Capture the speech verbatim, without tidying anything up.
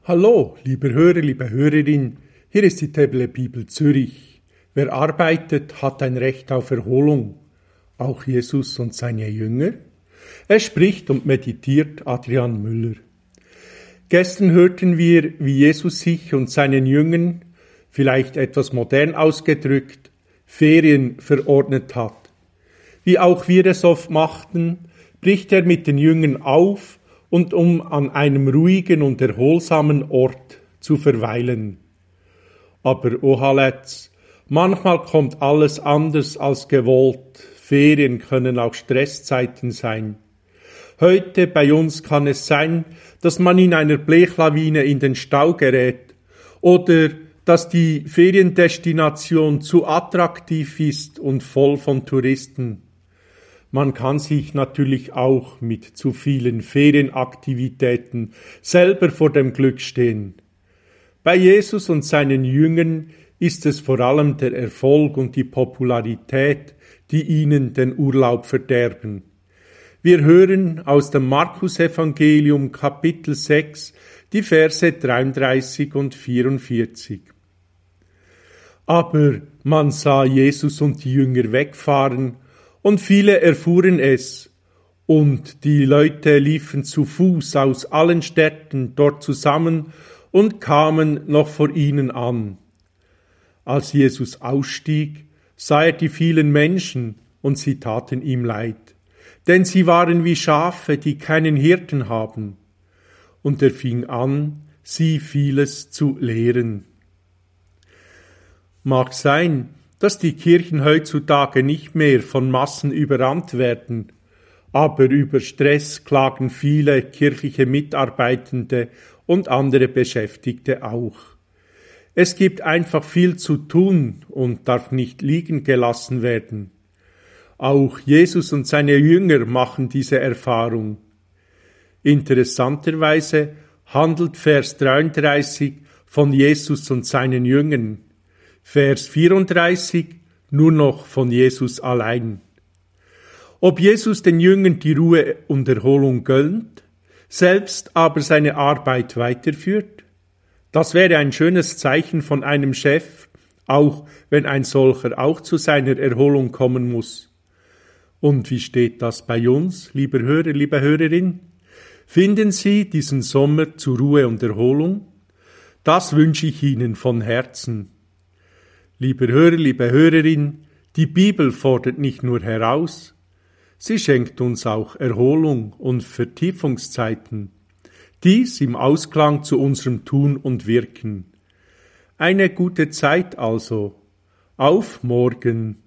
Hallo, lieber Hörer, liebe Hörerin, hier ist die Täble Bibel Zürich. Wer arbeitet, hat ein Recht auf Erholung. Auch Jesus und seine Jünger? Er spricht und meditiert Adrian Müller. Gestern hörten wir, wie Jesus sich und seinen Jüngern, vielleicht etwas modern ausgedrückt, Ferien verordnet hat. Wie auch wir es oft machten, bricht er mit den Jüngern auf, und um an einem ruhigen und erholsamen Ort zu verweilen. Aber ohaletz, manchmal kommt alles anders als gewollt. Ferien können auch Stresszeiten sein. Heute bei uns kann es sein, dass man in einer Blechlawine in den Stau gerät oder dass die Feriendestination zu attraktiv ist und voll von Touristen. Man kann sich natürlich auch mit zu vielen Ferienaktivitäten selber vor dem Glück stehen. Bei Jesus und seinen Jüngern ist es vor allem der Erfolg und die Popularität, die ihnen den Urlaub verderben. Wir hören aus dem Markus-Evangelium Kapitel sechs die Verse dreiunddreißig und vierundvierzig. Aber man sah Jesus und die Jünger wegfahren, und viele erfuhren es, und die Leute liefen zu Fuß aus allen Städten dort zusammen und kamen noch vor ihnen an. Als Jesus ausstieg, sah er die vielen Menschen, und sie taten ihm leid, denn sie waren wie Schafe, die keinen Hirten haben. Und er fing an, sie vieles zu lehren. Mag sein, dass die Kirchen heutzutage nicht mehr von Massen überrannt werden, aber über Stress klagen viele kirchliche Mitarbeitende und andere Beschäftigte auch. Es gibt einfach viel zu tun und darf nicht liegen gelassen werden. Auch Jesus und seine Jünger machen diese Erfahrung. Interessanterweise handelt Vers dreiunddreißig von Jesus und seinen Jüngern, Vers vierunddreißig nur noch von Jesus allein. Ob Jesus den Jüngern die Ruhe und Erholung gönnt, selbst aber seine Arbeit weiterführt, das wäre ein schönes Zeichen von einem Chef, auch wenn ein solcher auch zu seiner Erholung kommen muss. Und wie steht das bei uns, lieber Hörer, liebe Hörerin? Finden Sie diesen Sommer zur Ruhe und Erholung? Das wünsche ich Ihnen von Herzen. Lieber Hörer, liebe Hörerin, die Bibel fordert nicht nur heraus, sie schenkt uns auch Erholung und Vertiefungszeiten, dies im Ausklang zu unserem Tun und Wirken. Eine gute Zeit also. Auf morgen!